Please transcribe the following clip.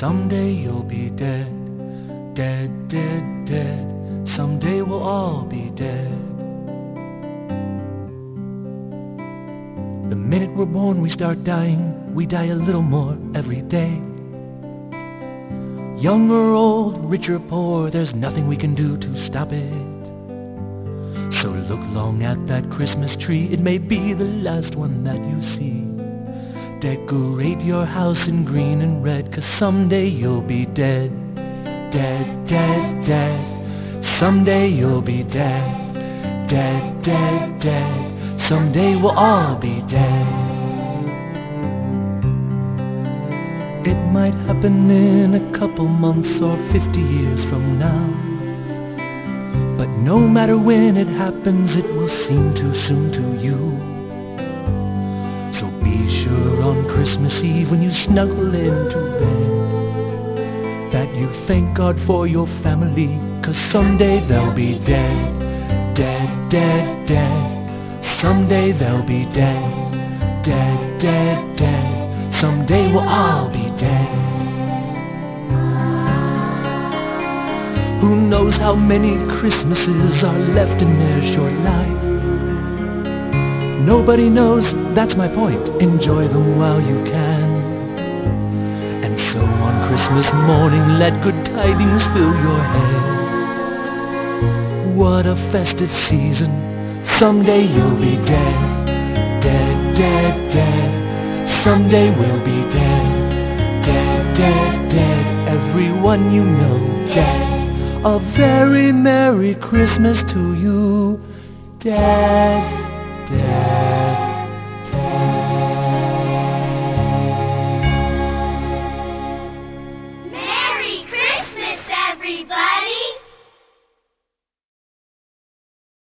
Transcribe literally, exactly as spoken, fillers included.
Someday you'll be dead, dead, dead, dead. Someday we'll all be dead. The minute we're born we start dying. We die a little more every day. Young or old, rich or poor, there's nothing we can do to stop it. So look long at that Christmas tree. It may be the last one that you see. Decorate your house in green and red, 'cause someday you'll be dead, dead, dead, dead. Someday you'll be dead, dead, dead, dead. Someday we'll all be dead. It might happen in a couple months or fifty years from now. But no matter when it happens, it will seem too soon to you. So be sure on Christmas Eve when you snuggle into bed that you thank God for your family, 'cause someday they'll be dead, dead, dead, dead. Someday they'll be dead, dead, dead, dead. Someday we'll all be dead. Who knows how many Christmases are left in their short life? Nobody knows, that's my point. Enjoy them while you can. And so on Christmas morning, let good tidings fill your head. What a festive season. Someday you'll be dead, dead, dead, dead. Someday we'll be dead, dead, dead, dead. Everyone you know dead. A very Merry Christmas to you, Dad.